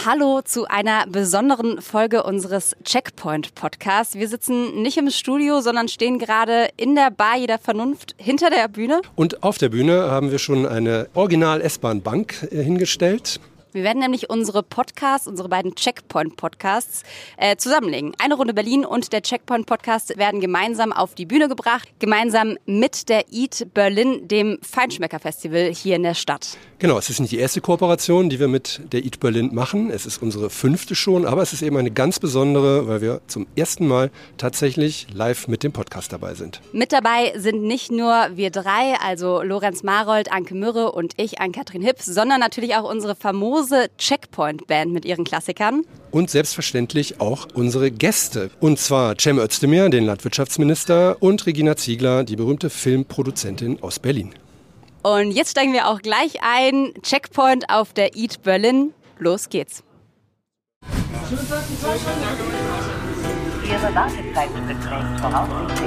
Hallo zu einer besonderen Folge unseres Checkpoint-Podcasts. Wir sitzen nicht im Studio, sondern stehen gerade in der Bar jeder Vernunft hinter der Bühne. Und auf der Bühne haben wir schon eine Original-S-Bahn-Bank hingestellt. Wir werden nämlich unsere beiden Checkpoint-Podcasts zusammenlegen. Eine Runde Berlin und der Checkpoint-Podcast werden gemeinsam auf die Bühne gebracht, gemeinsam mit der Eat Berlin, dem Feinschmecker-Festival hier in der Stadt. Genau, es ist nicht die erste Kooperation, die wir mit der Eat Berlin machen. Es ist unsere 5. schon, aber es ist eben eine ganz besondere, weil wir zum ersten Mal tatsächlich live mit dem Podcast dabei sind. Mit dabei sind nicht nur wir drei, also Lorenz Marold, Anke Mürre und ich, Ann-Kathrin Hipp, sondern natürlich auch unsere famose Checkpoint-Band mit ihren Klassikern. Und selbstverständlich auch unsere Gäste. Und zwar Cem Özdemir, den Landwirtschaftsminister, und Regina Ziegler, die berühmte Filmproduzentin aus Berlin. Und jetzt steigen wir auch gleich ein. Checkpoint auf der Eat Berlin. Los geht's. Ihre Wartezeit beträgt voraussichtlich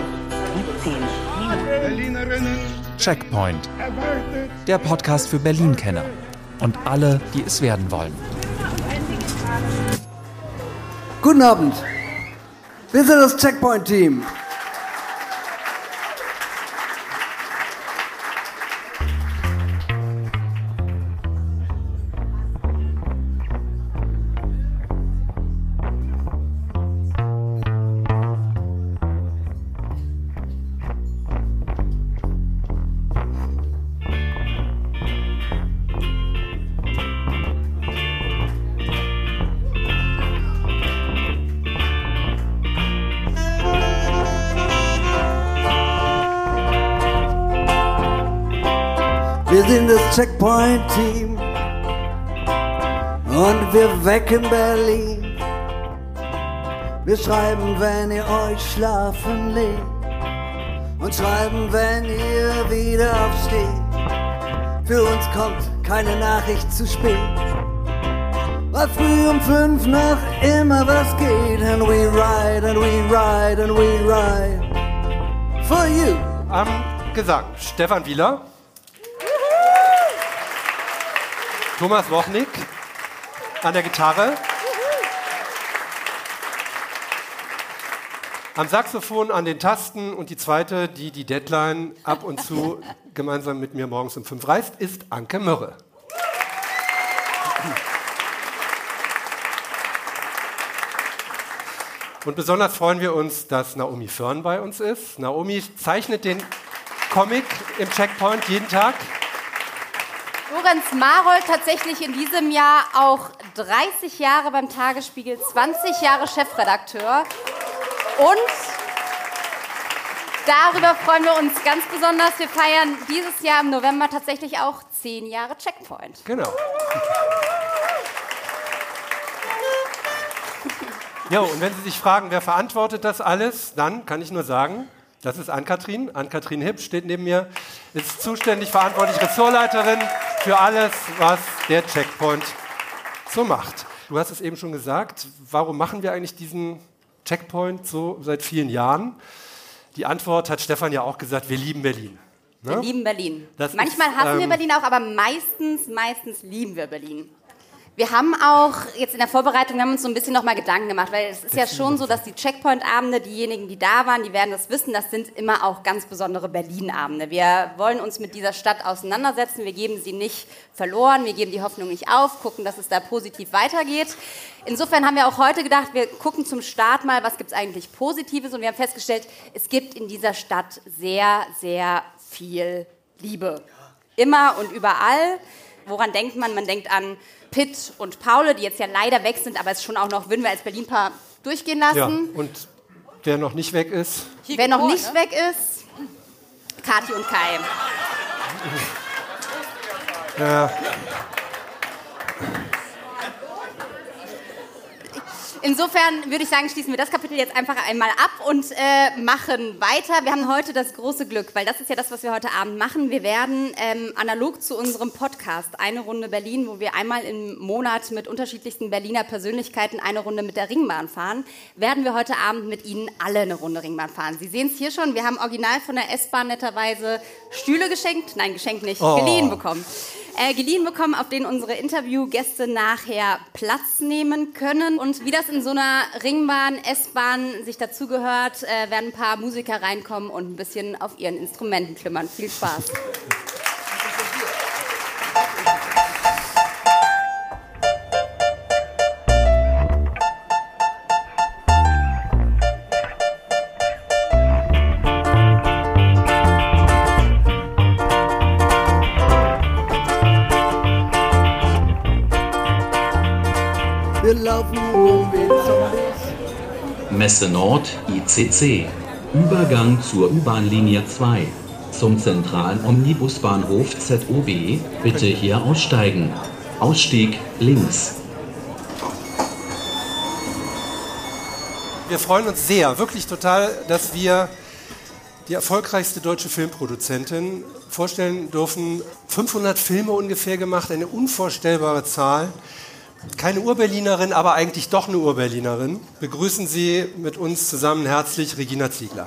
17 Minuten. Checkpoint. Der Podcast für Berlin-Kenner. Und alle, die es werden wollen. Guten Abend. Wir sind das Checkpoint-Team. Wir sind das Checkpoint-Team und wir wecken Berlin. Wir schreiben, wenn ihr euch schlafen legt und schreiben, wenn ihr wieder aufsteht. Für uns kommt keine Nachricht zu spät, weil früh um 5 noch immer was geht. And we ride, and we ride, and we ride for you. Am Gesang Stefan Wieler. Thomas Wochnick an der Gitarre, am Saxophon, an den Tasten und die zweite, die die Deadline ab und zu gemeinsam mit mir morgens um 5 reißt, ist Anke Mürre. Und besonders freuen wir uns, dass Naomi Förn bei uns ist. Naomi zeichnet den Comic im Checkpoint jeden Tag. Lorenz Marold tatsächlich in diesem Jahr auch 30 Jahre beim Tagesspiegel, 20 Jahre Chefredakteur. Und darüber freuen wir uns ganz besonders. Wir feiern dieses Jahr im November tatsächlich auch 10 Jahre Checkpoint. Genau. Ja, und wenn Sie sich fragen, wer verantwortet das alles, dann kann ich nur sagen, das ist Ann-Kathrin. Ann-Kathrin Hipp steht neben mir, ist zuständig, verantwortlich, Ressortleiterin für alles, was der Checkpoint so macht. Du hast es eben schon gesagt, warum machen wir eigentlich diesen Checkpoint so seit vielen Jahren? Die Antwort hat Stefan ja auch gesagt, wir lieben Berlin. Ne? Wir lieben Berlin. Manchmal hassen wir Berlin auch, aber meistens lieben wir Berlin. Wir haben auch jetzt in der Vorbereitung, wir haben uns so ein bisschen nochmal Gedanken gemacht, weil es ist ja schon so, dass die Checkpoint-Abende, diejenigen, die da waren, die werden das wissen, das sind immer auch ganz besondere Berlin-Abende. Wir wollen uns mit dieser Stadt auseinandersetzen, wir geben sie nicht verloren, wir geben die Hoffnung nicht auf, gucken, dass es da positiv weitergeht. Insofern haben wir auch heute gedacht, wir gucken zum Start mal, was gibt es eigentlich Positives, und wir haben festgestellt, es gibt in dieser Stadt sehr, sehr viel Liebe. Immer und überall. Woran denkt man? Man denkt an Pitt und Paul, die jetzt ja leider weg sind, aber es schon auch noch, würden wir als Berlin-Paar durchgehen lassen. Ja, und wer noch nicht weg ist? Wer noch nicht weg ist, Kathi und Kai. Ja. Insofern würde ich sagen, schließen wir das Kapitel jetzt einfach einmal ab und machen weiter. Wir haben heute das große Glück, weil das ist ja das, was wir heute Abend machen. Wir werden analog zu unserem Podcast Eine Runde Berlin, wo wir einmal im Monat mit unterschiedlichsten Berliner Persönlichkeiten eine Runde mit der Ringbahn fahren, werden wir heute Abend mit Ihnen alle eine Runde Ringbahn fahren. Sie sehen es hier schon, wir haben original von der S-Bahn netterweise Stühle geschenkt, nein, geschenkt nicht, geliehen bekommen. geliehen bekommen, auf denen unsere Interviewgäste nachher Platz nehmen können. Und wie das in so einer Ringbahn, S-Bahn sich dazugehört, werden ein paar Musiker reinkommen und ein bisschen auf ihren Instrumenten klimmern. Viel Spaß. Wir laufen rum wie Zombies. Messe Nord ICC. Übergang zur U-Bahn-Linie 2. Zum zentralen Omnibusbahnhof ZOB. Bitte hier aussteigen. Ausstieg links. Wir freuen uns sehr, wirklich total, dass wir die erfolgreichste deutsche Filmproduzentin vorstellen dürfen. 500 Filme ungefähr gemacht, eine unvorstellbare Zahl. Keine Ur-Berlinerin, aber eigentlich doch eine Ur-Berlinerin. Begrüßen Sie mit uns zusammen herzlich Regina Ziegler.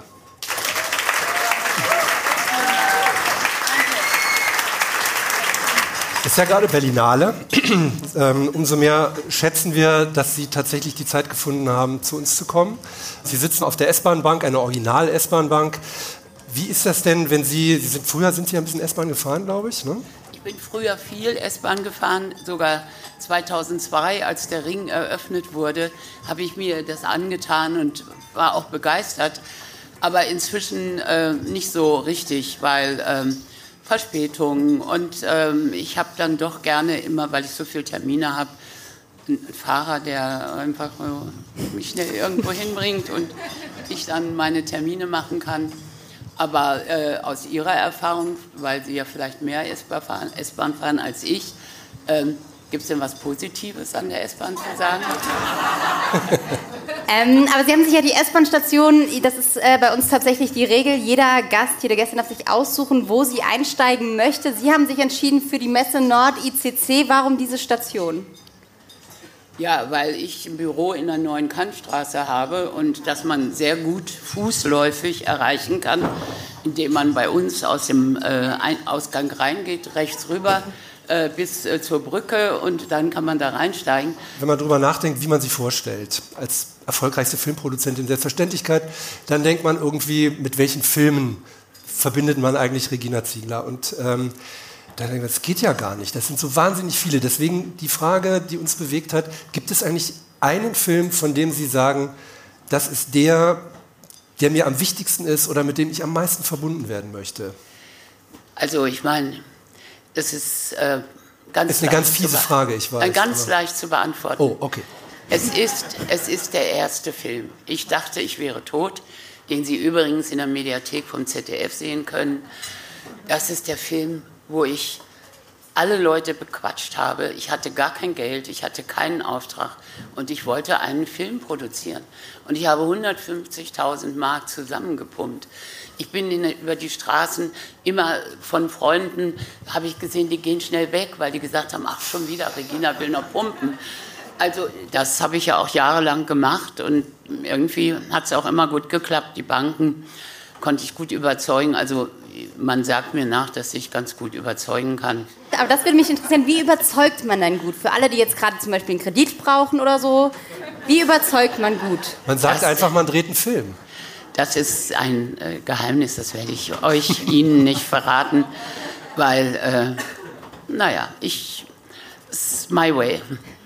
Es ist ja gerade Berlinale. Umso mehr schätzen wir, dass Sie tatsächlich die Zeit gefunden haben, zu uns zu kommen. Sie sitzen auf der S-Bahn-Bank, einer Original-S-Bahn-Bank. Wie ist das denn, wenn früher sind Sie ein bisschen S-Bahn gefahren, glaube ich, ne? Ich bin früher viel S-Bahn gefahren, sogar 2002, als der Ring eröffnet wurde, habe ich mir das angetan und war auch begeistert. Aber inzwischen nicht so richtig, weil Verspätungen und ich habe dann doch gerne immer, weil ich so viele Termine habe, einen Fahrer, der einfach mich schnell irgendwo hinbringt und ich dann meine Termine machen kann. Aber aus Ihrer Erfahrung, weil Sie ja vielleicht mehr S-Bahn fahren als ich, gibt es denn was Positives an der S-Bahn zu sagen? Aber Sie haben sich ja die S-Bahn-Station, das ist bei uns tatsächlich die Regel, jeder Gast, jede Gästin darf sich aussuchen, wo sie einsteigen möchte. Sie haben sich entschieden für die Messe Nord ICC. Warum diese Station? Ja, weil ich ein Büro in der Neuen Kantstraße habe und dass man sehr gut fußläufig erreichen kann, indem man bei uns aus dem Ausgang reingeht, rechts rüber bis zur Brücke und dann kann man da reinsteigen. Wenn man darüber nachdenkt, wie man sie vorstellt, als erfolgreichste Filmproduzentin Selbstverständlichkeit, dann denkt man irgendwie, mit welchen Filmen verbindet man eigentlich Regina Ziegler? Und das geht ja gar nicht. Das sind so wahnsinnig viele. Deswegen die Frage, die uns bewegt hat, gibt es eigentlich einen Film, von dem Sie sagen, das ist der mir am wichtigsten ist oder mit dem ich am meisten verbunden werden möchte? Also ich meine, das ist eine ganz fiese Frage, ich weiß. Ganz leicht zu beantworten. Oh, okay. Es ist der erste Film. Ich dachte, ich wäre tot, den Sie übrigens in der Mediathek vom ZDF sehen können. Das ist der Film, wo ich alle Leute bequatscht habe. Ich hatte gar kein Geld, ich hatte keinen Auftrag und ich wollte einen Film produzieren. Und ich habe 150.000 Mark zusammengepumpt. Ich bin über die Straßen immer von Freunden, habe ich gesehen, die gehen schnell weg, weil die gesagt haben, ach schon wieder, Regina will noch pumpen. Also das habe ich ja auch jahrelang gemacht und irgendwie hat es auch immer gut geklappt. Die Banken konnte ich gut überzeugen, also man sagt mir nach, dass ich ganz gut überzeugen kann. Aber das würde mich interessieren, wie überzeugt man denn gut? Für alle, die jetzt gerade zum Beispiel einen Kredit brauchen oder so, wie überzeugt man gut? Man sagt einfach, man dreht einen Film. Das ist ein Geheimnis, das werde ich Ihnen nicht verraten, weil, it's my way.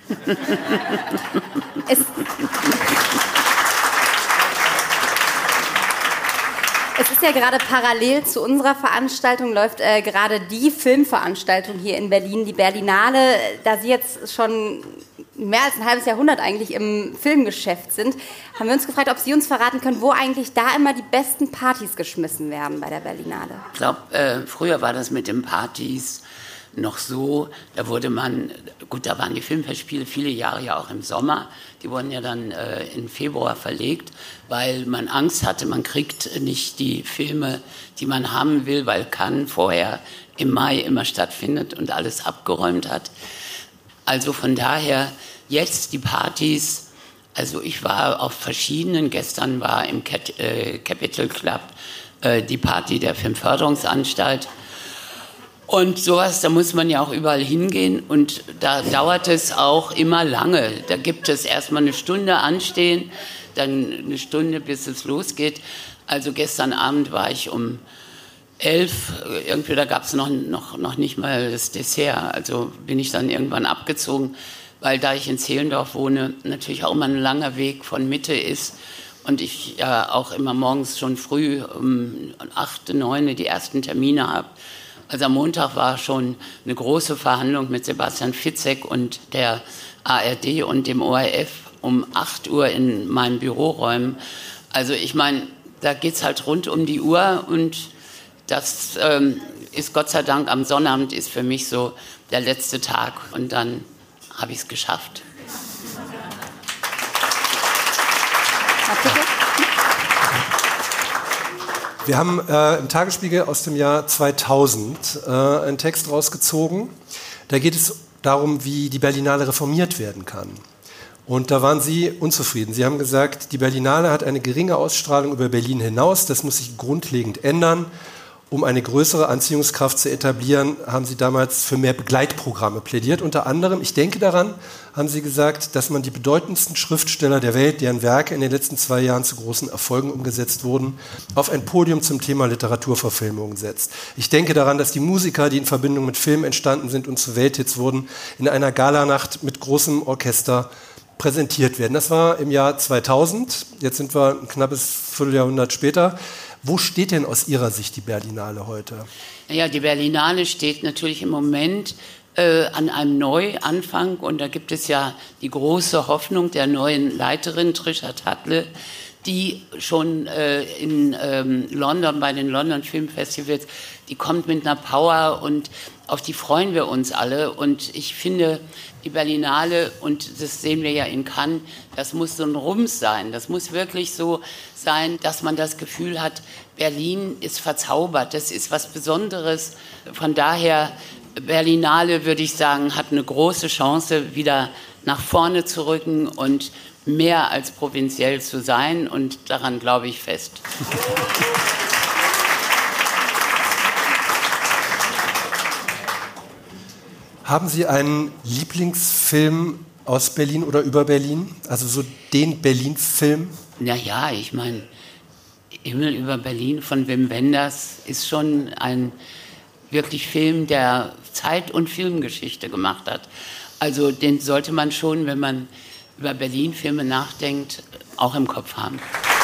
Es ist ja gerade parallel zu unserer Veranstaltung, läuft gerade die Filmveranstaltung hier in Berlin, die Berlinale. Da Sie jetzt schon mehr als ein halbes Jahrhundert eigentlich im Filmgeschäft sind, haben wir uns gefragt, ob Sie uns verraten können, wo eigentlich da immer die besten Partys geschmissen werden bei der Berlinale. Ich glaube, früher war das mit den Partys noch so, da waren die Filmfestspiele viele Jahre ja auch im Sommer, die wurden ja dann in Februar verlegt, weil man Angst hatte, man kriegt nicht die Filme, die man haben will, weil Cannes vorher im Mai immer stattfindet und alles abgeräumt hat. Also von daher jetzt die Partys, also ich war auf verschiedenen, gestern war im Capital Club die Party der Filmförderungsanstalt. Und sowas, da muss man ja auch überall hingehen und da dauert es auch immer lange. Da gibt es erstmal eine Stunde anstehen, dann eine Stunde, bis es losgeht. Also gestern Abend war ich um 11, irgendwie da gab es noch nicht mal das Dessert. Also bin ich dann irgendwann abgezogen, weil da ich in Zehlendorf wohne, natürlich auch immer ein langer Weg von Mitte ist. Und ich ja auch immer morgens schon früh um 8, 9 die ersten Termine habe. Also am Montag war schon eine große Verhandlung mit Sebastian Fitzek und der ARD und dem ORF um 8 Uhr in meinen Büroräumen. Also ich meine, da geht es halt rund um die Uhr und das ist Gott sei Dank am Sonnabend ist für mich so der letzte Tag und dann habe ich es geschafft. Wir haben im Tagesspiegel aus dem Jahr 2000 einen Text rausgezogen. Da geht es darum, wie die Berlinale reformiert werden kann. Und da waren Sie unzufrieden. Sie haben gesagt, die Berlinale hat eine geringe Ausstrahlung über Berlin hinaus. Das muss sich grundlegend ändern. Um eine größere Anziehungskraft zu etablieren, haben Sie damals für mehr Begleitprogramme plädiert. Unter anderem, ich denke daran, haben Sie gesagt, dass man die bedeutendsten Schriftsteller der Welt, deren Werke in den letzten 2 Jahren zu großen Erfolgen umgesetzt wurden, auf ein Podium zum Thema Literaturverfilmung setzt. Ich denke daran, dass die Musiker, die in Verbindung mit Filmen entstanden sind und zu Welthits wurden, in einer Galanacht mit großem Orchester präsentiert werden. Das war im Jahr 2000. Jetzt sind wir ein knappes Vierteljahrhundert später. Wo steht denn aus Ihrer Sicht die Berlinale heute? Ja, die Berlinale steht natürlich im Moment an einem Neuanfang und da gibt es ja die große Hoffnung der neuen Leiterin Trisha Tadle, die schon in London bei den London Film Festivals, die kommt mit einer Power und auf die freuen wir uns alle und ich finde die Berlinale, und das sehen wir ja in Cannes, das muss so ein Rums sein, das muss wirklich so sein, dass man das Gefühl hat, Berlin ist verzaubert, das ist was Besonderes, von daher Berlinale, würde ich sagen, hat eine große Chance, wieder nach vorne zu rücken und mehr als provinziell zu sein und daran glaube ich fest. Haben Sie einen Lieblingsfilm aus Berlin oder über Berlin? Also so den Berlin-Film? Naja, ich meine, Himmel über Berlin von Wim Wenders ist schon ein wirklich Film, der Zeit- und Filmgeschichte gemacht hat. Also den sollte man schon, wenn man über Berlin-Filme nachdenkt, auch im Kopf haben.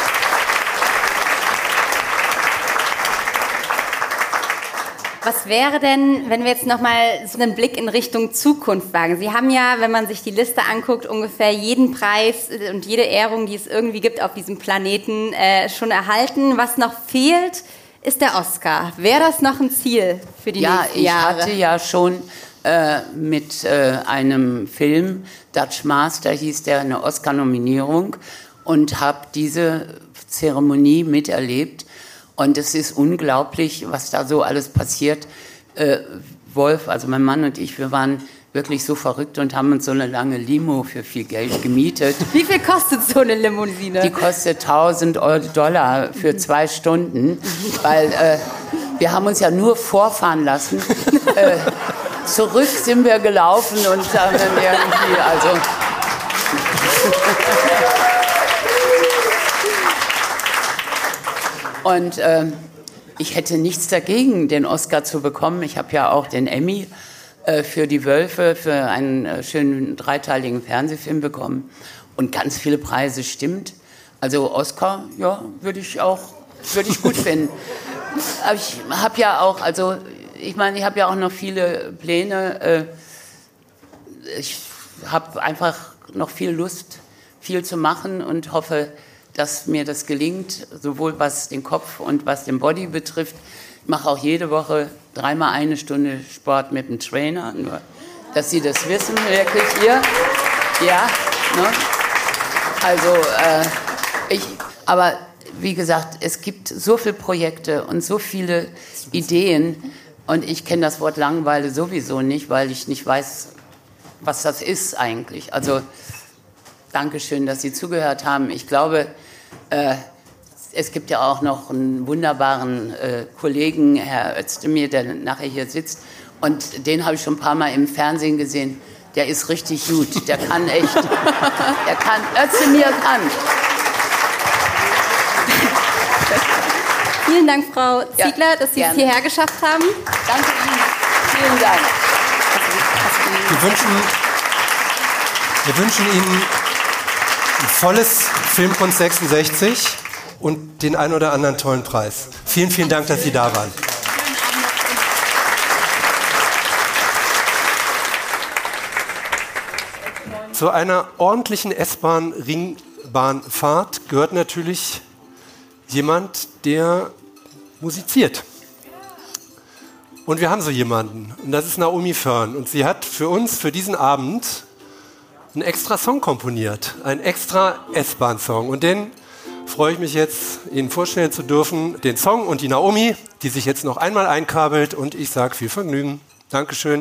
Was wäre denn, wenn wir jetzt nochmal so einen Blick in Richtung Zukunft wagen? Sie haben ja, wenn man sich die Liste anguckt, ungefähr jeden Preis und jede Ehrung, die es irgendwie gibt auf diesem Planeten, schon erhalten. Was noch fehlt, ist der Oscar. Wäre das noch ein Ziel für die nächsten Jahre? Ich hatte ja schon mit einem Film, Dutch Master hieß der, eine Oscar-Nominierung und habe diese Zeremonie miterlebt. Und es ist unglaublich, was da so alles passiert. Wolf, also mein Mann und ich, wir waren wirklich so verrückt und haben uns so eine lange Limo für viel Geld gemietet. Wie viel kostet so eine Limousine? Die kostet $1.000 für 2 Stunden, weil wir haben uns ja nur vorfahren lassen. Zurück sind wir gelaufen und haben dann irgendwie, also... Und ich hätte nichts dagegen, den Oscar zu bekommen. Ich habe ja auch den Emmy für Die Wölfe, für einen schönen 3-teiligen Fernsehfilm bekommen. Und ganz viele Preise, stimmt. Also Oscar, ja, würde ich gut finden. Aber ich habe ja auch, also ich meine, ich habe ja auch noch viele Pläne. Ich habe einfach noch viel Lust, viel zu machen und hoffe, dass mir das gelingt, sowohl was den Kopf und was den Body betrifft. Ich mache auch jede Woche 3-mal 1 Stunde Sport mit einem Trainer, nur dass Sie das wissen, wirklich hier. Ja, ne? Also aber wie gesagt, es gibt so viele Projekte und so viele Ideen und ich kenne das Wort Langeweile sowieso nicht, weil ich nicht weiß, was das ist eigentlich. Also Dankeschön, dass Sie zugehört haben. Ich glaube, es gibt ja auch noch einen wunderbaren Kollegen, Herr Özdemir, der nachher hier sitzt. Und den habe ich schon ein paar Mal im Fernsehen gesehen. Der ist richtig gut. Der kann echt. Özdemir kann. Vielen Dank, Frau Ziegler, dass Sie es hierher geschafft haben. Danke Ihnen. Vielen Dank. Wir wünschen Ihnen ein volles Filmkunst 66 und den einen oder anderen tollen Preis. Vielen, vielen Dank, dass Sie da waren. Zu einer ordentlichen S-Bahn-Ringbahnfahrt gehört natürlich jemand, der musiziert. Und wir haben so jemanden, und das ist Naomi Fern. Und sie hat für uns, für diesen Abend, einen extra Song komponiert, einen extra S-Bahn-Song. Und den freue ich mich jetzt, Ihnen vorstellen zu dürfen, den Song und die Naomi, die sich jetzt noch einmal einkabelt. Und ich sage viel Vergnügen. Dankeschön.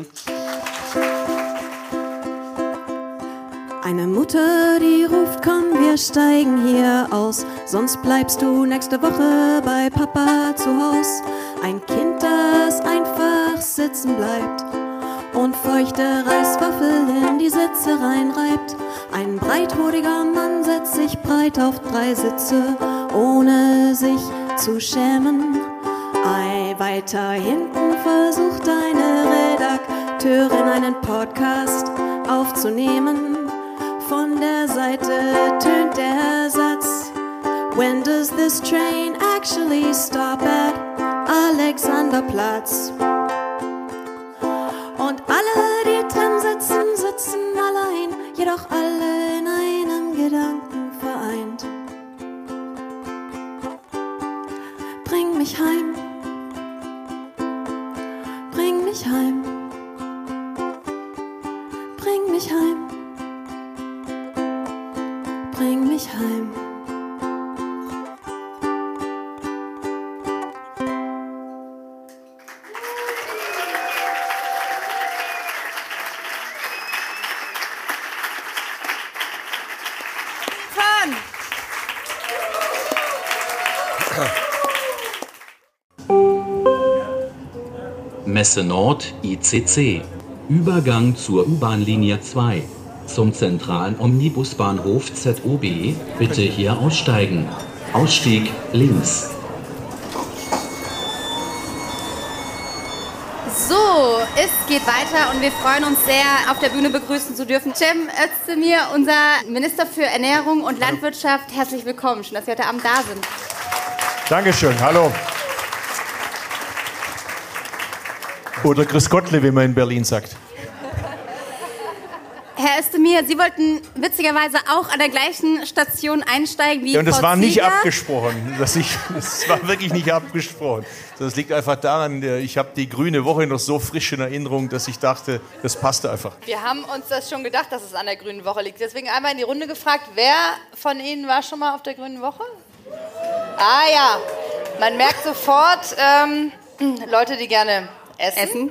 Eine Mutter, die ruft, komm, wir steigen hier aus, sonst bleibst du nächste Woche bei Papa zu Haus. Ein Kind, das einfach sitzen bleibt und feuchte Reiswaffel in die Sitze reinreibt. Ein breithodiger Mann setzt sich breit auf 3 Sitze, ohne sich zu schämen. Weiter hinten versucht eine Redakteurin einen Podcast aufzunehmen. Von der Seite tönt der Satz: When does this train actually stop at Alexanderplatz? Und alle, die drin sitzen, sitzen allein, jedoch alle in einem Gedanken vereint. Bring mich heim, bring mich heim, bring mich heim. Bring mich heim. Messe Nord ICC. Übergang zur U-Bahn-Linie 2. Zum zentralen Omnibusbahnhof ZOB. Bitte hier aussteigen. Ausstieg links. So, es geht weiter und wir freuen uns sehr, auf der Bühne begrüßen zu dürfen Cem Özdemir, unser Minister für Ernährung und Landwirtschaft. Herzlich willkommen, schön, dass Sie heute Abend da sind. Dankeschön, hallo. Oder Grüß Gottle, wie man in Berlin sagt. Herr Özdemir, Sie wollten witzigerweise auch an der gleichen Station einsteigen wie Frau Ziegler. Ja, und das war nicht abgesprochen. Das war wirklich nicht abgesprochen. Das liegt einfach daran, ich habe die Grüne Woche noch so frisch in Erinnerung, dass ich dachte, das passte einfach. Wir haben uns das schon gedacht, dass es an der Grünen Woche liegt. Deswegen einmal in die Runde gefragt, wer von Ihnen war schon mal auf der Grünen Woche? Ah ja, man merkt sofort, Leute, die gerne essen.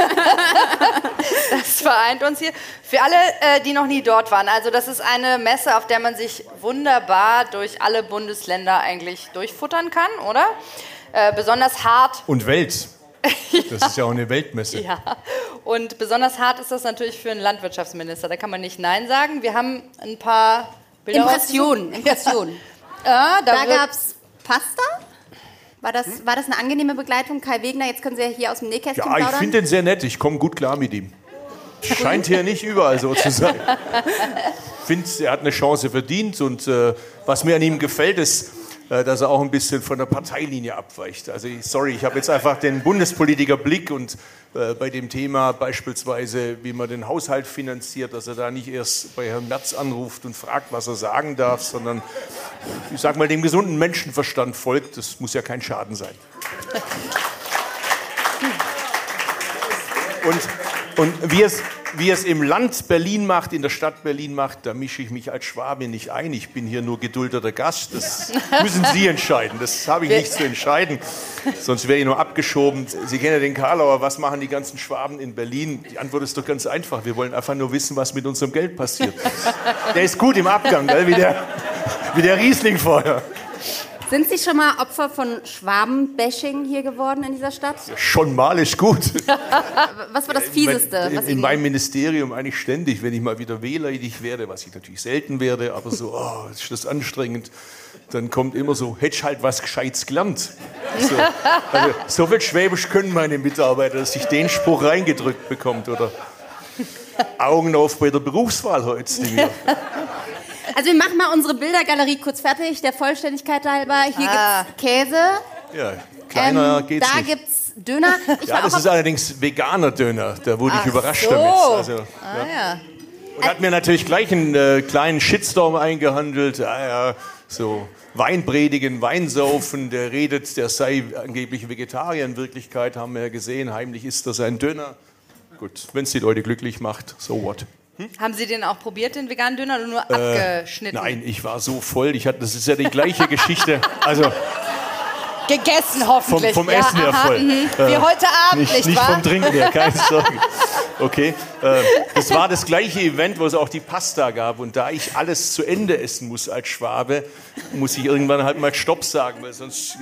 Das vereint uns hier. Für alle, die noch nie dort waren, also das ist eine Messe, auf der man sich wunderbar durch alle Bundesländer eigentlich durchfuttern kann, oder? Besonders hart. Und Welt. Das ist ja auch eine Weltmesse. Ja, und besonders hart ist das natürlich für einen Landwirtschaftsminister. Da kann man nicht Nein sagen. Wir haben ein paar Bilder. Impressionen. Ja, da gab es Pasta. War das eine angenehme Begleitung? Kai Wegner, jetzt können Sie ja hier aus dem Nähkästchen plaudern. Ja, ich finde den sehr nett. Ich komme gut klar mit ihm. Scheint hier nicht überall so zu sein. Ich finde, er hat eine Chance verdient. Und was mir an ihm gefällt, ist, dass er auch ein bisschen von der Parteilinie abweicht. Also sorry, ich habe jetzt einfach den Bundespolitiker-Blick und bei dem Thema beispielsweise, wie man den Haushalt finanziert, dass er da nicht erst bei Herrn Merz anruft und fragt, was er sagen darf, sondern, ich sag mal, dem gesunden Menschenverstand folgt. Das muss ja kein Schaden sein. Und wie es im Land Berlin macht, in der Stadt Berlin macht, da mische ich mich als Schwabe nicht ein. Ich bin hier nur geduldeter Gast. Das müssen Sie entscheiden. Das habe ich nicht zu entscheiden. Sonst wäre ich nur abgeschoben. Sie kennen ja den Karlauer. Was machen die ganzen Schwaben in Berlin? Die Antwort ist doch ganz einfach. Wir wollen einfach nur wissen, was mit unserem Geld passiert. Der ist gut im Abgang, gell? Wie der Riesling vorher. Sind Sie schon mal Opfer von Schwaben-Bashing hier geworden in dieser Stadt? Ja, schon mal ist gut. Was war das Fieseste? In meinem Ministerium eigentlich ständig, wenn ich mal wieder wehleidig werde, was ich natürlich selten werde, aber so, ist das anstrengend, dann kommt immer so, hättest halt was Gescheites gelernt. So, also, so viel Schwäbisch können meine Mitarbeiter, dass ich den Spruch reingedrückt bekommt. Oder Augen auf bei der Berufswahl heute. Also wir machen mal unsere Bildergalerie kurz fertig, der Vollständigkeit halber. Hier gibt's Käse. Ja, kleiner geht's da nicht. Gibt's Döner. Das ist allerdings veganer Döner. Da wurde ich überrascht damit. Also, Und hat mir natürlich gleich einen kleinen Shitstorm eingehandelt. So Weinpredigen, Weinsaufen, der redet, der sei angeblich Vegetarier. In Wirklichkeit haben wir ja gesehen, heimlich isst er seinen Döner. Gut, wenn es die Leute glücklich macht, so what. Haben Sie den auch probiert, den veganen Döner, oder nur abgeschnitten? Nein, ich war so voll. Das ist ja die gleiche Geschichte. Also gegessen hoffentlich. Vom Essen her voll. Wie heute Abend, nicht wahr? Vom Trinken her, keine Sorge. Okay, das war das gleiche Event, wo es auch die Pasta gab. Und da ich alles zu Ende essen muss als Schwabe, muss ich irgendwann halt mal Stopp sagen, weil sonst...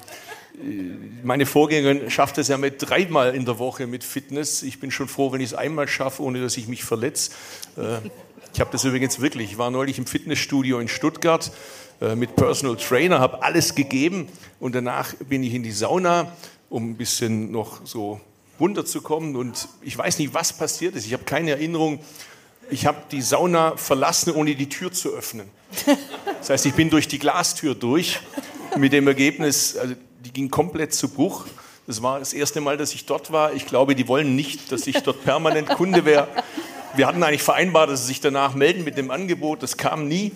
meine Vorgängerin schafft es ja mit 3-mal in der Woche mit Fitness. Ich bin schon froh, wenn ich es einmal schaffe, ohne dass ich mich verletze. Ich habe das übrigens wirklich. Ich war neulich im Fitnessstudio in Stuttgart mit Personal Trainer, habe alles gegeben und danach bin ich in die Sauna, um ein bisschen noch so runterzukommen. Und ich weiß nicht, was passiert ist. Ich habe keine Erinnerung. Ich habe die Sauna verlassen, ohne die Tür zu öffnen. Das heißt, ich bin durch die Glastür durch mit dem Ergebnis, also die ging komplett zu Bruch. Das war das erste Mal, dass ich dort war. Ich glaube, die wollen nicht, dass ich dort permanent Kunde wäre. Wir hatten eigentlich vereinbart, dass sie sich danach melden mit dem Angebot. Das kam nie.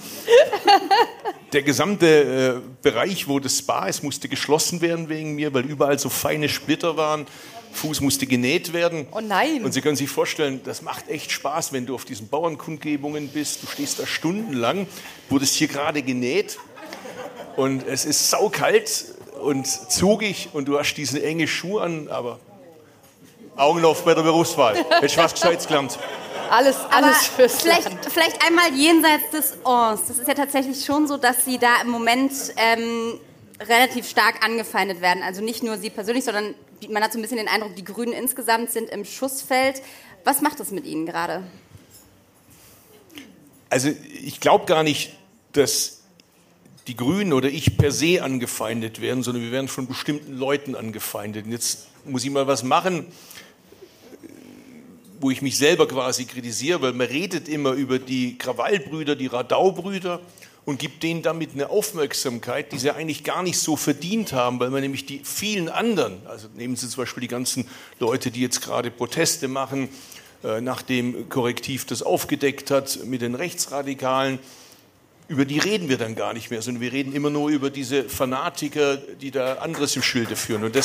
Der gesamte Bereich, wo das Spa ist, musste geschlossen werden wegen mir, weil überall so feine Splitter waren. Fuß musste genäht werden. Oh nein. Und Sie können sich vorstellen, das macht echt Spaß, wenn du auf diesen Bauernkundgebungen bist. Du stehst da stundenlang, wurdest hier gerade genäht und es ist saukalt und zugig und du hast diese enge Schuhe an, aber Augen auf bei der Berufswahl. Hättest du was Gescheites gelernt. Alles fürs vielleicht einmal jenseits des Ohrs. Das ist ja tatsächlich schon so, dass Sie da im Moment relativ stark angefeindet werden. Also nicht nur Sie persönlich, sondern man hat so ein bisschen den Eindruck, die Grünen insgesamt sind im Schussfeld. Was macht das mit Ihnen gerade? Also ich glaube gar nicht, dass die Grünen oder ich per se angefeindet werden, sondern wir werden von bestimmten Leuten angefeindet. Und jetzt muss ich mal was machen, wo ich mich selber quasi kritisiere, weil man redet immer über die Krawallbrüder, die Radaubrüder und gibt denen damit eine Aufmerksamkeit, die sie eigentlich gar nicht so verdient haben, weil man nämlich die vielen anderen, also nehmen Sie zum Beispiel die ganzen Leute, die jetzt gerade Proteste machen, nachdem Korrektiv das aufgedeckt hat mit den Rechtsradikalen, über die reden wir dann gar nicht mehr, sondern wir reden immer nur über diese Fanatiker, die da anderes im Schilde führen. Und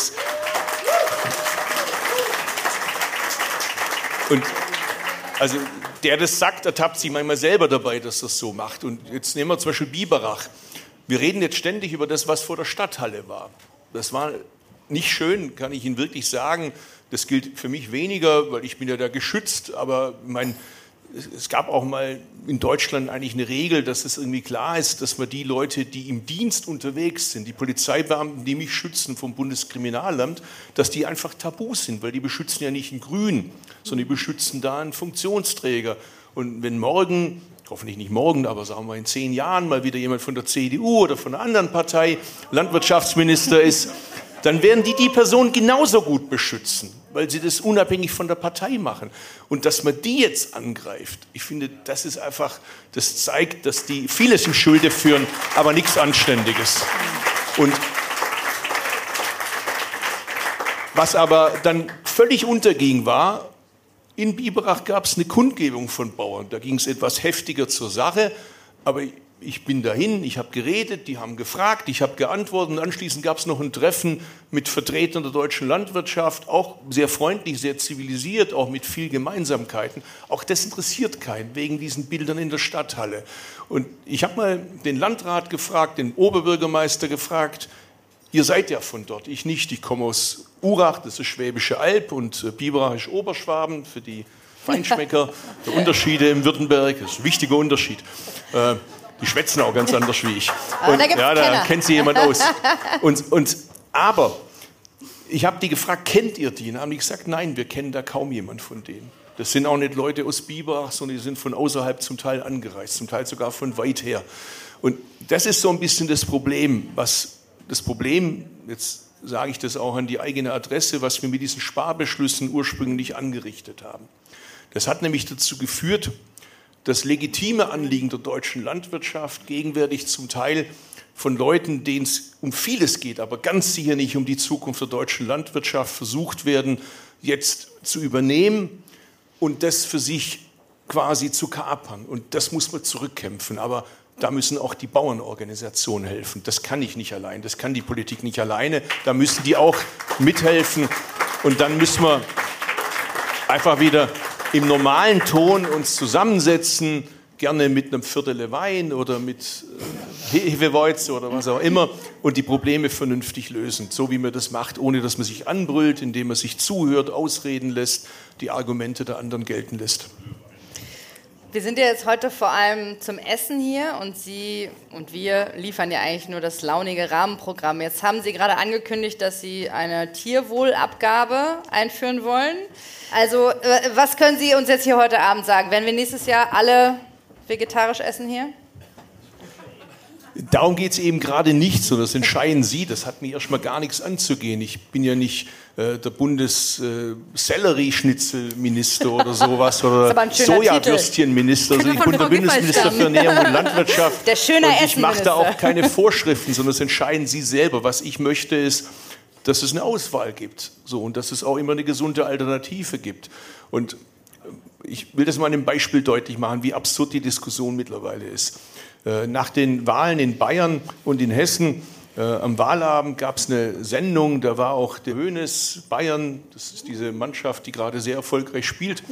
also der das sagt, ertappt sich manchmal selber dabei, dass das so macht. Und jetzt nehmen wir zum Beispiel Biberach. Wir reden jetzt ständig über das, was vor der Stadthalle war. Das war nicht schön, kann ich Ihnen wirklich sagen. Das gilt für mich weniger, weil ich bin ja da geschützt, aber es gab auch mal in Deutschland eigentlich eine Regel, dass es irgendwie klar ist, dass man die Leute, die im Dienst unterwegs sind, die Polizeibeamten, die mich schützen vom Bundeskriminalamt, dass die einfach tabu sind, weil die beschützen ja nicht einen Grünen, sondern die beschützen da einen Funktionsträger. Und wenn morgen, hoffentlich nicht morgen, aber sagen wir in 10 Jahren mal wieder jemand von der CDU oder von einer anderen Partei Landwirtschaftsminister ist, dann werden die Person genauso gut beschützen, weil sie das unabhängig von der Partei machen. Und dass man die jetzt angreift, ich finde, das ist einfach, das zeigt, dass die vieles im Schilde führen, aber nichts Anständiges. Und was aber dann völlig unterging war, in Biberach gab es eine Kundgebung von Bauern. Da ging es etwas heftiger zur Sache, aber ich bin dahin, ich habe geredet, die haben gefragt, ich habe geantwortet und anschließend gab es noch ein Treffen mit Vertretern der deutschen Landwirtschaft, auch sehr freundlich, sehr zivilisiert, auch mit viel Gemeinsamkeiten. Auch das interessiert keinen, wegen diesen Bildern in der Stadthalle. Und ich habe mal den Landrat gefragt, den Oberbürgermeister gefragt, ihr seid ja von dort, ich nicht, ich komme aus Urach, das ist Schwäbische Alb und Biberach ist Oberschwaben für die Feinschmecker, der Unterschiede im Württemberg, das ist ein wichtiger Unterschied. Die schwätzen auch ganz anders wie ich. Aber da gibt's da Kenner. kennt sie jemand aus. Aber ich habe die gefragt, kennt ihr die? Und haben die gesagt, nein, wir kennen da kaum jemand von denen. Das sind auch nicht Leute aus Biberach, sondern die sind von außerhalb zum Teil angereist, zum Teil sogar von weit her. Und das ist so ein bisschen das Problem, jetzt sage ich das auch an die eigene Adresse, was wir mit diesen Sparbeschlüssen ursprünglich angerichtet haben. Das hat nämlich dazu geführt, dass legitime Anliegen der deutschen Landwirtschaft gegenwärtig zum Teil von Leuten, denen es um vieles geht, aber ganz sicher nicht um die Zukunft der deutschen Landwirtschaft, versucht werden, jetzt zu übernehmen und das für sich quasi zu kapern. Und das muss man zurückkämpfen. Aber da müssen auch die Bauernorganisationen helfen. Das kann ich nicht allein, das kann die Politik nicht alleine. Da müssen die auch mithelfen. Und dann müssen wir einfach wieder im normalen Ton uns zusammensetzen, gerne mit einem Viertel Wein oder mit Hefeweizen oder was auch immer und die Probleme vernünftig lösen. So wie man das macht, ohne dass man sich anbrüllt, indem man sich zuhört, ausreden lässt, die Argumente der anderen gelten lässt. Wir sind ja jetzt heute vor allem zum Essen hier und Sie und wir liefern ja eigentlich nur das launige Rahmenprogramm. Jetzt haben Sie gerade angekündigt, dass Sie eine Tierwohlabgabe einführen wollen. Also was können Sie uns jetzt hier heute Abend sagen? Werden wir nächstes Jahr alle vegetarisch essen hier? Darum geht es eben gerade nicht so, das entscheiden Sie, das hat mir erstmal gar nichts anzugehen. Ich bin ja nicht der Bundes-Sellerie-Schnitzelminister oder sowas oder Sojawürstchenminister. Also ich bin der Bundesminister für Ernährung und Landwirtschaft. Der schöne und ich mache da auch keine Vorschriften, sondern das entscheiden Sie selber. Was ich möchte ist, dass es eine Auswahl gibt und dass es auch immer eine gesunde Alternative gibt. Und ich will das mal an einem Beispiel deutlich machen, wie absurd die Diskussion mittlerweile ist. Nach den Wahlen in Bayern und in Hessen am Wahlabend gab es eine Sendung, da war auch der Hoeneß Bayern, das ist diese Mannschaft, die gerade sehr erfolgreich spielt.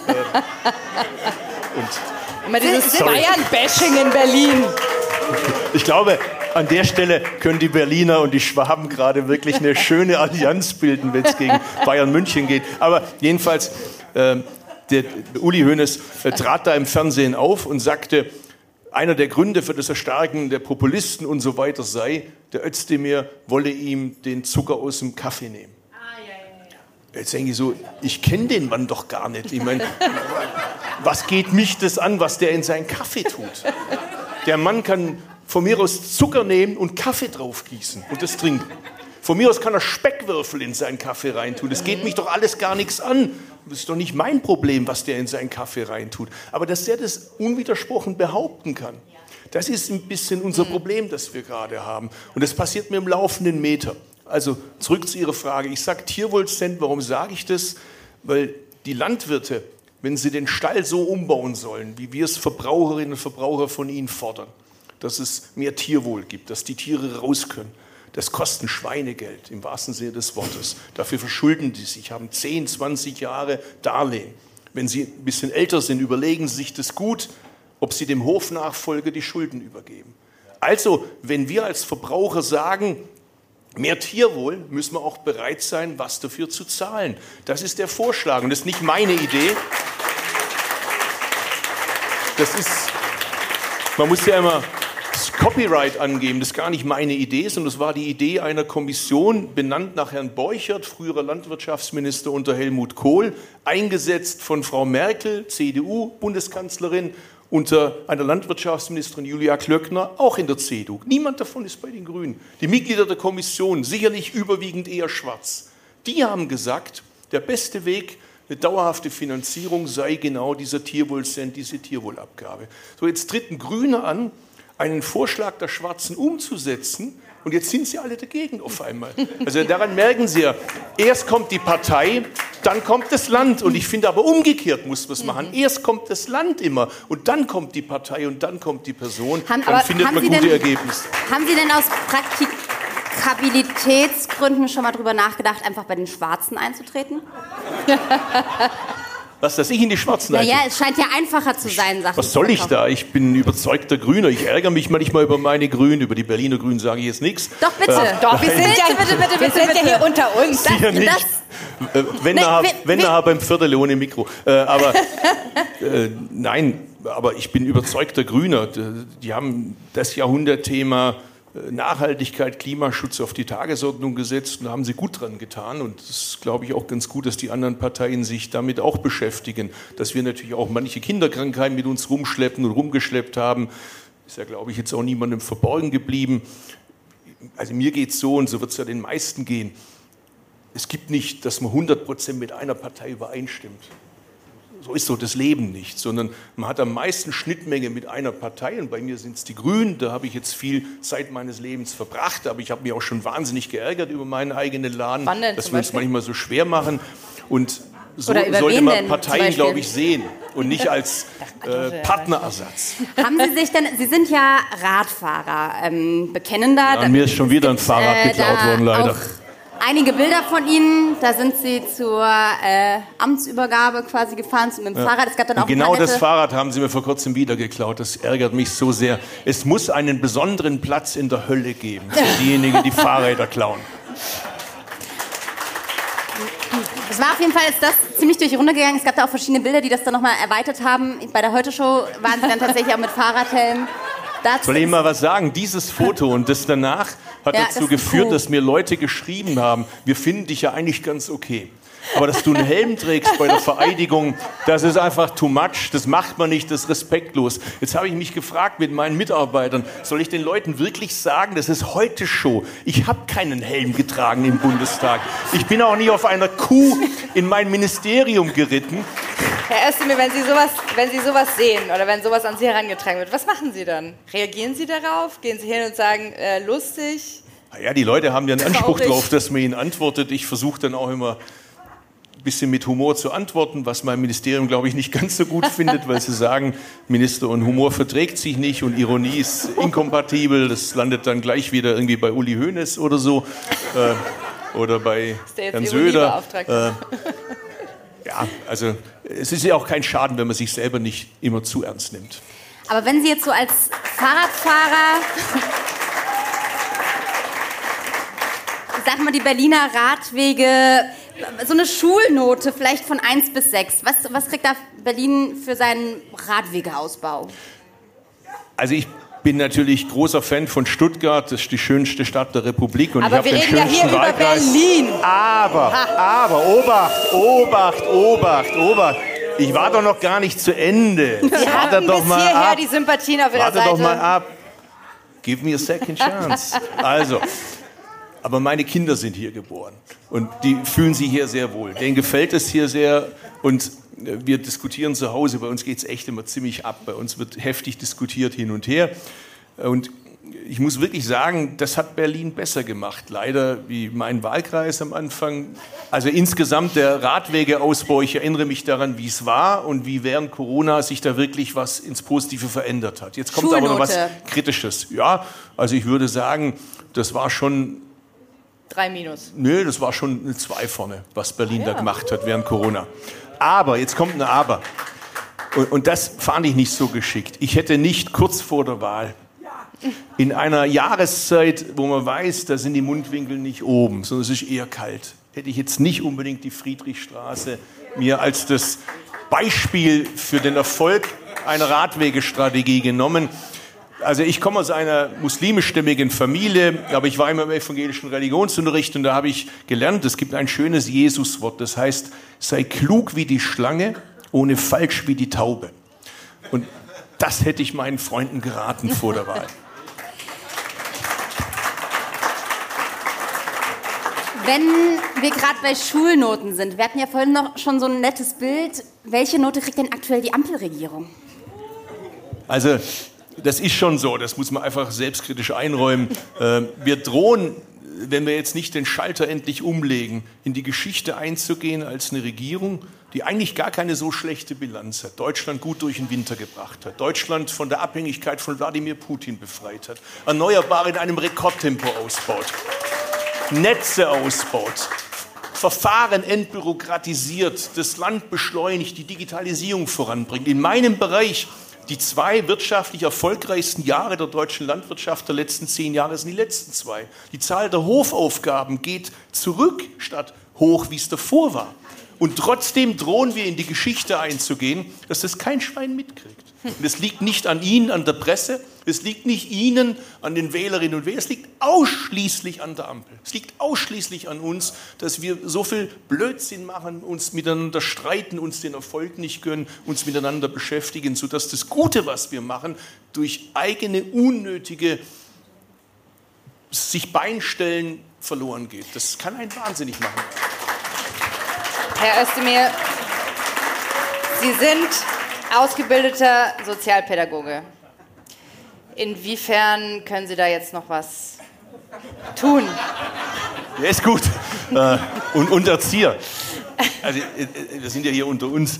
Immer dieses Bayern-Bashing in Berlin. Ich glaube, an der Stelle können die Berliner und die Schwaben gerade wirklich eine schöne Allianz bilden, wenn es gegen Bayern München geht. Aber jedenfalls, der Uli Hoeneß trat da im Fernsehen auf und sagte, einer der Gründe für das Erstarken der Populisten und so weiter sei, der Özdemir wolle ihm den Zucker aus dem Kaffee nehmen. Jetzt denke ich so, ich kenne den Mann doch gar nicht. Ich meine, was geht mich das an, was der in seinen Kaffee tut? Der Mann kann von mir aus Zucker nehmen und Kaffee draufgießen und das trinken. Von mir aus kann er Speckwürfel in seinen Kaffee reintun. Das geht mich doch alles gar nichts an. Das ist doch nicht mein Problem, was der in seinen Kaffee reintut. Aber dass der das unwidersprochen behaupten kann, das ist ein bisschen unser Problem, das wir gerade haben. Und das passiert mir im laufenden Meter. Also zurück zu Ihrer Frage. Ich sage Tierwohlcent, warum sage ich das? Weil die Landwirte, wenn sie den Stall so umbauen sollen, wie wir es Verbraucherinnen und Verbraucher von ihnen fordern, dass es mehr Tierwohl gibt, dass die Tiere raus können, das kostet Schweinegeld, im wahrsten Sinne des Wortes. Dafür verschulden die sich, haben 10, 20 Jahre Darlehen. Wenn sie ein bisschen älter sind, überlegen sie sich das gut, ob sie dem Hofnachfolger die Schulden übergeben. Also, wenn wir als Verbraucher sagen, mehr Tierwohl, müssen wir auch bereit sein, was dafür zu zahlen. Das ist der Vorschlag und das ist nicht meine Idee. Man muss ja immer das Copyright angeben, das ist gar nicht meine Idee, sondern das war die Idee einer Kommission, benannt nach Herrn Borchert, früherer Landwirtschaftsminister unter Helmut Kohl, eingesetzt von Frau Merkel, CDU, Bundeskanzlerin, unter einer Landwirtschaftsministerin Julia Klöckner, auch in der CDU. Niemand davon ist bei den Grünen. Die Mitglieder der Kommission, sicherlich überwiegend eher schwarz, die haben gesagt, der beste Weg, eine dauerhafte Finanzierung sei genau dieser Tierwohlcent, diese Tierwohlabgabe. So, jetzt tritt ein Grüner an, einen Vorschlag der Schwarzen umzusetzen und jetzt sind sie alle dagegen auf einmal. Also daran merken Sie ja, erst kommt die Partei, dann kommt das Land und ich finde aber umgekehrt muss man es machen. Erst kommt das Land immer und dann kommt die Partei und dann kommt die Person, dann findet man gute Ergebnisse. Haben Sie denn aus Praktikabilitätsgründen schon mal drüber nachgedacht, einfach bei den Schwarzen einzutreten? Was, dass ich in die Schwarzen Naja, es scheint ja einfacher zu sein, sagt Was soll ich da? Ich bin überzeugter Grüner. Ich ärgere mich manchmal über meine Grünen. Über die Berliner Grünen sage ich jetzt nichts. Doch, bitte. Doch, wir sind ja hier unter uns. Sicher nicht. Wenn nachher beim Viertel ohne Mikro. Aber nein, aber ich bin überzeugter Grüner. Die haben das Jahrhundertthema Nachhaltigkeit, Klimaschutz auf die Tagesordnung gesetzt und da haben sie gut dran getan. Und das ist, glaube ich, auch ganz gut, dass die anderen Parteien sich damit auch beschäftigen. Dass wir natürlich auch manche Kinderkrankheiten mit uns rumschleppen und rumgeschleppt haben, ist ja, glaube ich, jetzt auch niemandem verborgen geblieben. Also mir geht es so und so wird es ja den meisten gehen. Es gibt nicht, dass man 100% mit einer Partei übereinstimmt. So ist doch das Leben nicht, sondern man hat am meisten Schnittmenge mit einer Partei und bei mir sind es die Grünen, da habe ich jetzt viel Zeit meines Lebens verbracht, aber ich habe mich auch schon wahnsinnig geärgert über meinen eigenen Laden, dass wir uns manchmal so schwer machen und so sollte man Parteien, glaube ich, sehen und nicht als Partnerersatz. Haben Sie sich denn, Sie sind ja Radfahrer, bekennender. Ja, mir ist schon wieder ein Fahrrad geklaut worden, leider. Einige Bilder von Ihnen, da sind Sie zur Amtsübergabe quasi gefahren mit dem Fahrrad. Es gab dann auch genau das Fahrrad haben Sie mir vor kurzem wieder geklaut. Das ärgert mich so sehr. Es muss einen besonderen Platz in der Hölle geben für diejenigen, die Fahrräder klauen. Es war auf jeden Fall, ist das ziemlich durch die Runde gegangen. Es gab da auch verschiedene Bilder, die das dann nochmal erweitert haben. Bei der Heute-Show waren Sie dann tatsächlich auch mit Fahrradhelm. Soll ich mal was sagen? Dieses Foto und das danach hat dazu geführt, dass mir Leute geschrieben haben, wir finden dich ja eigentlich ganz okay. Aber dass du einen Helm trägst bei der Vereidigung, das ist einfach too much, das macht man nicht, das ist respektlos. Jetzt habe ich mich gefragt mit meinen Mitarbeitern, soll ich den Leuten wirklich sagen, das ist Heute-Show. Ich habe keinen Helm getragen im Bundestag. Ich bin auch nie auf einer Kuh in mein Ministerium geritten. Herr Özdemir, wenn Sie sowas sehen oder wenn sowas an Sie herangetragen wird, was machen Sie dann? Reagieren Sie darauf? Gehen Sie hin und sagen, lustig? Ja, die Leute haben ja einen Anspruch drauf, dass man ihnen antwortet. Ich versuche dann auch immer ein bisschen mit Humor zu antworten, was mein Ministerium, glaube ich, nicht ganz so gut findet, weil sie sagen, Minister und Humor verträgt sich nicht und Ironie ist inkompatibel. Das landet dann gleich wieder irgendwie bei Uli Hoeneß oder so oder bei Herrn Söder. Ja, also es ist ja auch kein Schaden, wenn man sich selber nicht immer zu ernst nimmt. Aber wenn Sie jetzt so als Fahrradfahrer, ich sag mal, die Berliner Radwege, so eine Schulnote vielleicht von 1 bis 6, was kriegt da Berlin für seinen Radwegeausbau? Also ich bin natürlich großer Fan von Stuttgart, das ist die schönste Stadt der Republik und aber ich habe den schönsten hier Wahlkreis. Über Berlin. Aber, Obacht. Ich war doch noch gar nicht zu Ende. Wir haben bis hierher die Sympathien auf Ihrer Seite. Warte doch mal ab. Give me a second chance. Also, aber meine Kinder sind hier geboren und die fühlen sich hier sehr wohl. Denen gefällt es hier sehr und wir diskutieren zu Hause. Bei uns geht es echt immer ziemlich ab. Bei uns wird heftig diskutiert hin und her. Und ich muss wirklich sagen, das hat Berlin besser gemacht. Leider wie mein Wahlkreis am Anfang. Also insgesamt der Radwegeausbau, ich erinnere mich daran, wie es war und wie während Corona sich da wirklich was ins Positive verändert hat. Jetzt kommt aber noch was Kritisches. Ja, also ich würde sagen, das war schon 3-. Nö, das war schon eine 2 vorne, was Berlin da gemacht hat während Corona. Aber, jetzt kommt ein Aber. Und das fand ich nicht so geschickt. Ich hätte nicht kurz vor der Wahl, in einer Jahreszeit, wo man weiß, da sind die Mundwinkel nicht oben, sondern es ist eher kalt, hätte ich jetzt nicht unbedingt die Friedrichstraße mir als das Beispiel für den Erfolg einer Radwegestrategie genommen. Also ich komme aus einer muslimischstämmigen Familie, aber ich war immer im evangelischen Religionsunterricht und da habe ich gelernt, es gibt ein schönes Jesuswort, das heißt, sei klug wie die Schlange, ohne falsch wie die Taube. Und das hätte ich meinen Freunden geraten vor der Wahl. Wenn wir gerade bei Schulnoten sind, wir hatten ja vorhin noch schon so ein nettes Bild. Welche Note kriegt denn aktuell die Ampelregierung? Also das ist schon so, das muss man einfach selbstkritisch einräumen. Wir drohen, wenn wir jetzt nicht den Schalter endlich umlegen, in die Geschichte einzugehen als eine Regierung, die eigentlich gar keine so schlechte Bilanz hat, Deutschland gut durch den Winter gebracht hat, Deutschland von der Abhängigkeit von Wladimir Putin befreit hat, Erneuerbare in einem Rekordtempo ausbaut, Netze ausbaut, Verfahren entbürokratisiert, das Land beschleunigt, die Digitalisierung voranbringt. In meinem Bereich die 2 wirtschaftlich erfolgreichsten Jahre der deutschen Landwirtschaft der letzten 10 Jahre sind die letzten 2. Die Zahl der Hofaufgaben geht zurück statt hoch, wie es davor war. Und trotzdem drohen wir in die Geschichte einzugehen, dass das kein Schwein mitkriegt. Und es liegt nicht an Ihnen, an der Presse, es liegt nicht Ihnen, an den Wählerinnen und Wählern, es liegt ausschließlich an der Ampel. Es liegt ausschließlich an uns, dass wir so viel Blödsinn machen, uns miteinander streiten, uns den Erfolg nicht gönnen, uns miteinander beschäftigen, sodass das Gute, was wir machen, durch eigene unnötige sich Beinstellen verloren geht. Das kann einen wahnsinnig machen. Herr Özdemir, Sie sind ausgebildeter Sozialpädagoge. Inwiefern können Sie da jetzt noch was tun? Ja, ist gut. Und Erzieher. Also, wir sind ja hier unter uns.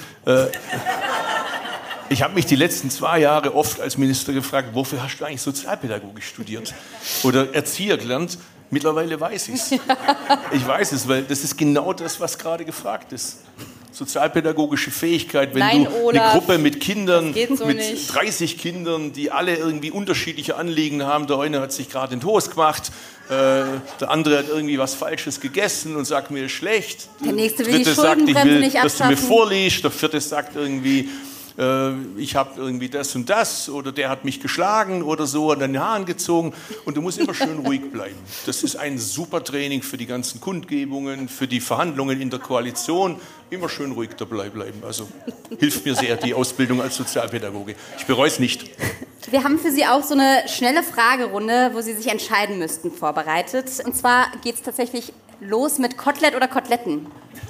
Ich habe mich die letzten 2 Jahre oft als Minister gefragt, wofür hast du eigentlich Sozialpädagogik studiert? Oder Erzieher gelernt? Mittlerweile weiß ich es. Ich weiß es, weil das ist genau das, was gerade gefragt ist. Sozialpädagogische Fähigkeit, wenn Nein, du Olaf, eine Gruppe mit Kindern, so mit nicht. 30 Kindern, die alle irgendwie unterschiedliche Anliegen haben. Der eine hat sich gerade den Toast gemacht, der andere hat irgendwie was Falsches gegessen und sagt, mir ist schlecht. Der nächste will der die dritte sagt, ich Schuldenbremse will, nicht dass du mir abschaffen. vorliest. Der vierte sagt irgendwie, ich habe irgendwie das und das oder der hat mich geschlagen oder so an den Haaren gezogen und du musst immer schön ruhig bleiben. Das ist ein super Training für die ganzen Kundgebungen, für die Verhandlungen in der Koalition. Immer schön ruhig dabei bleiben. Also hilft mir sehr die Ausbildung als Sozialpädagoge. Ich bereue es nicht. Wir haben für Sie auch so eine schnelle Fragerunde, wo Sie sich entscheiden müssten, vorbereitet. Und zwar geht es tatsächlich los mit Kotelett oder Koteletten.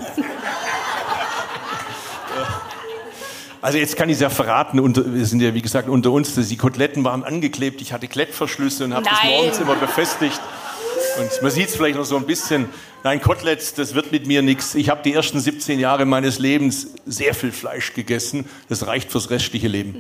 Also jetzt kann ich es ja verraten, wir sind ja wie gesagt unter uns, die Koteletten waren angeklebt, ich hatte Klettverschlüsse und habe das morgens immer befestigt. Und man sieht es vielleicht noch so ein bisschen, nein, Kotelett, das wird mit mir nichts. Ich habe die ersten 17 Jahre meines Lebens sehr viel Fleisch gegessen, das reicht fürs restliche Leben.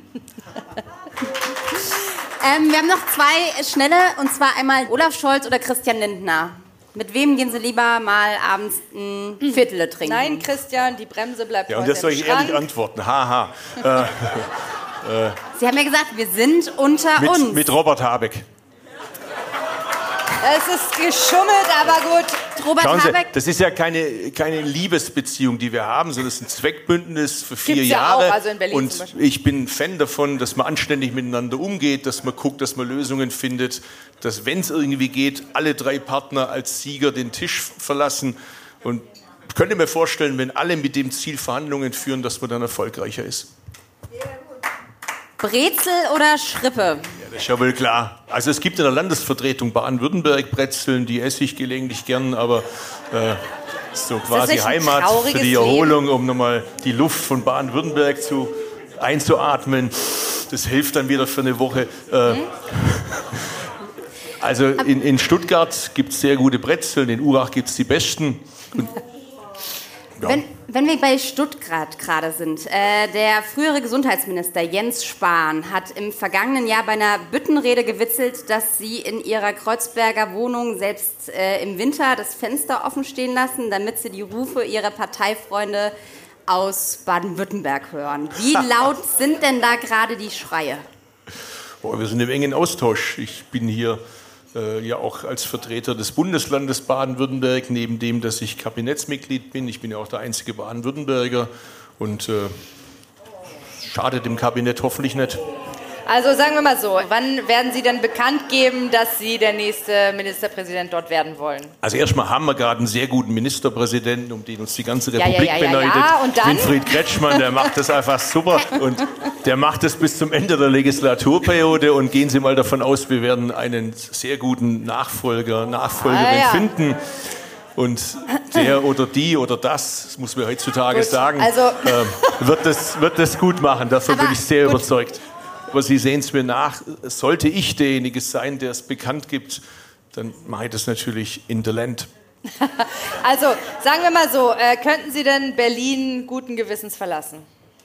Wir haben noch 2 schnelle, und zwar einmal Olaf Scholz oder Christian Lindner. Mit wem gehen Sie lieber mal abends ein Viertel trinken? Nein, Christian, die Bremse bleibt Ja, und heute das soll im ich Schrank. ehrlich antworten, haha. Sie haben ja gesagt, wir sind unter uns. Mit Robert Habeck. Es ist geschummelt, aber gut. Robert Schauen Sie, Habeck. das ist ja keine Liebesbeziehung, die wir haben, sondern es ist ein Zweckbündnis für 4 Gibt's ja Jahre. auch, also in Berlin zum Und Beispiel. ich bin Fan davon, dass man anständig miteinander umgeht, dass man guckt, dass man Lösungen findet, dass, wenn es irgendwie geht, alle 3 Partner als Sieger den Tisch verlassen. Und ich könnte mir vorstellen, wenn alle mit dem Ziel Verhandlungen führen, dass man dann erfolgreicher ist. Brezel oder Schrippe? Das ist ja wohl klar. Also es gibt in der Landesvertretung Baden-Württemberg Brezeln, die esse ich gelegentlich gern, aber so quasi nicht ein Heimat für trauriges die Erholung, um nochmal die Luft von Baden-Württemberg einzuatmen. Das hilft dann wieder für eine Woche. Also in Stuttgart gibt es sehr gute Brezeln, in Urach gibt es die besten. Und, ja. Wenn wir bei Stuttgart gerade sind, der frühere Gesundheitsminister Jens Spahn hat im vergangenen Jahr bei einer Büttenrede gewitzelt, dass Sie in Ihrer Kreuzberger Wohnung selbst im Winter das Fenster offen stehen lassen, damit Sie die Rufe Ihrer Parteifreunde aus Baden-Württemberg hören. Wie laut sind denn da gerade die Schreie? Oh, wir sind im engen Austausch. Ich bin hier ja auch als Vertreter des Bundeslandes Baden-Württemberg, neben dem, dass ich Kabinettsmitglied bin. Ich bin ja auch der einzige Baden-Württemberger und schadet dem Kabinett hoffentlich nicht. Also sagen wir mal so, wann werden Sie denn bekannt geben, dass Sie der nächste Ministerpräsident dort werden wollen? Also erstmal haben wir gerade einen sehr guten Ministerpräsidenten, um den uns die ganze Republik ja. beneidet. Und dann? Winfried Kretschmann, der macht das einfach super und der macht das bis zum Ende der Legislaturperiode und gehen Sie mal davon aus, wir werden einen sehr guten Nachfolgerin finden. Und der oder die oder das muss man heutzutage sagen, also wird das gut machen. Davon bin ich sehr gut. überzeugt. Aber Sie sehen es mir nach, sollte ich derjenige sein, der es bekannt gibt, dann mache ich das natürlich in the land. Also sagen wir mal so, könnten Sie denn Berlin guten Gewissens verlassen?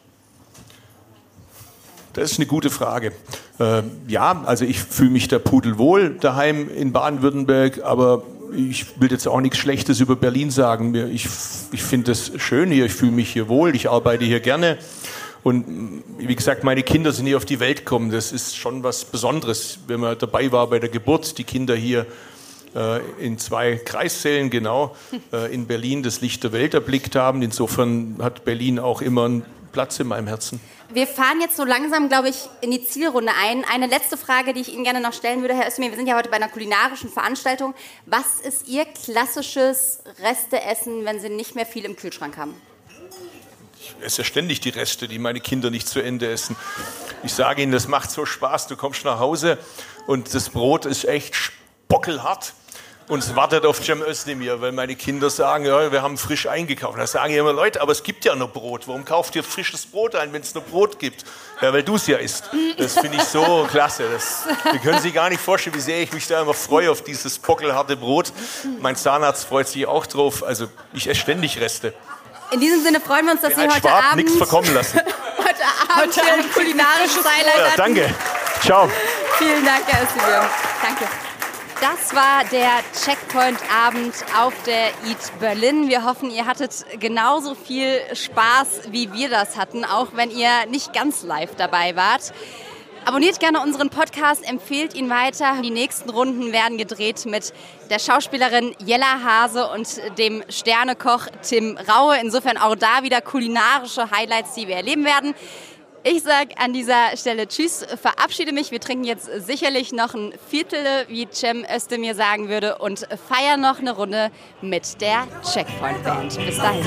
Das ist eine gute Frage. Ja, also ich fühle mich da pudelwohl daheim in Baden-Württemberg, aber ich will jetzt auch nichts Schlechtes über Berlin sagen. Ich finde es schön hier, ich fühle mich hier wohl, ich arbeite hier gerne. Und wie gesagt, meine Kinder sind hier auf die Welt gekommen. Das ist schon was Besonderes, wenn man dabei war bei der Geburt, die Kinder hier in 2 Kreissälen, genau, in Berlin das Licht der Welt erblickt haben. Insofern hat Berlin auch immer einen Platz in meinem Herzen. Wir fahren jetzt so langsam, glaube ich, in die Zielrunde ein. Eine letzte Frage, die ich Ihnen gerne noch stellen würde, Herr Özdemir. Wir sind ja heute bei einer kulinarischen Veranstaltung. Was ist Ihr klassisches Resteessen, wenn Sie nicht mehr viel im Kühlschrank haben? Ich esse ja ständig die Reste, die meine Kinder nicht zu Ende essen. Ich sage Ihnen, das macht so Spaß. Du kommst nach Hause und das Brot ist echt spockelhart. Und es wartet auf Cem Özdemir, weil meine Kinder sagen, ja, wir haben frisch eingekauft. Da sagen immer Leute, aber es gibt ja noch Brot. Warum kauft ihr frisches Brot ein, wenn es noch Brot gibt? Ja, weil du es ja isst. Das finde ich so klasse. Wir können sich gar nicht vorstellen, wie sehr ich mich da immer freue auf dieses pockelharte Brot. Mein Zahnarzt freut sich auch drauf. Also ich esse ständig Reste. In diesem Sinne freuen wir uns, dass Sie heute Abend nichts verkommen lassen. heute ein kulinarisches Highlight hatten. Danke. Ciao. Vielen Dank, Herr Özdemir. Danke. Das war der Checkpoint-Abend auf der Eat Berlin. Wir hoffen, ihr hattet genauso viel Spaß, wie wir das hatten, auch wenn ihr nicht ganz live dabei wart. Abonniert gerne unseren Podcast, empfehlt ihn weiter. Die nächsten Runden werden gedreht mit der Schauspielerin Jella Hase und dem Sternekoch Tim Raue. Insofern auch da wieder kulinarische Highlights, die wir erleben werden. Ich sage an dieser Stelle Tschüss, verabschiede mich. Wir trinken jetzt sicherlich noch ein Viertel, wie Cem Özdemir sagen würde, und feiern noch eine Runde mit der Checkpoint Band. Bis dahin.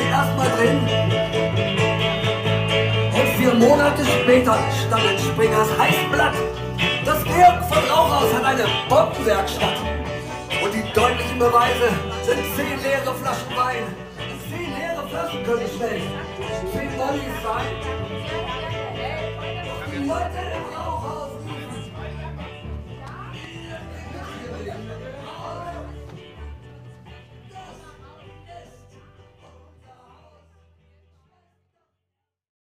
Und 4 Monate später stand in Springers Heißblatt. Das Georg von Rauchhaus hat eine Bombenwerkstatt. Und die deutlichen Beweise sind 10 leere Flaschen Wein. 10 leere Flaschen können schlecht. 10 wollen es sein. Die Leute im Raum.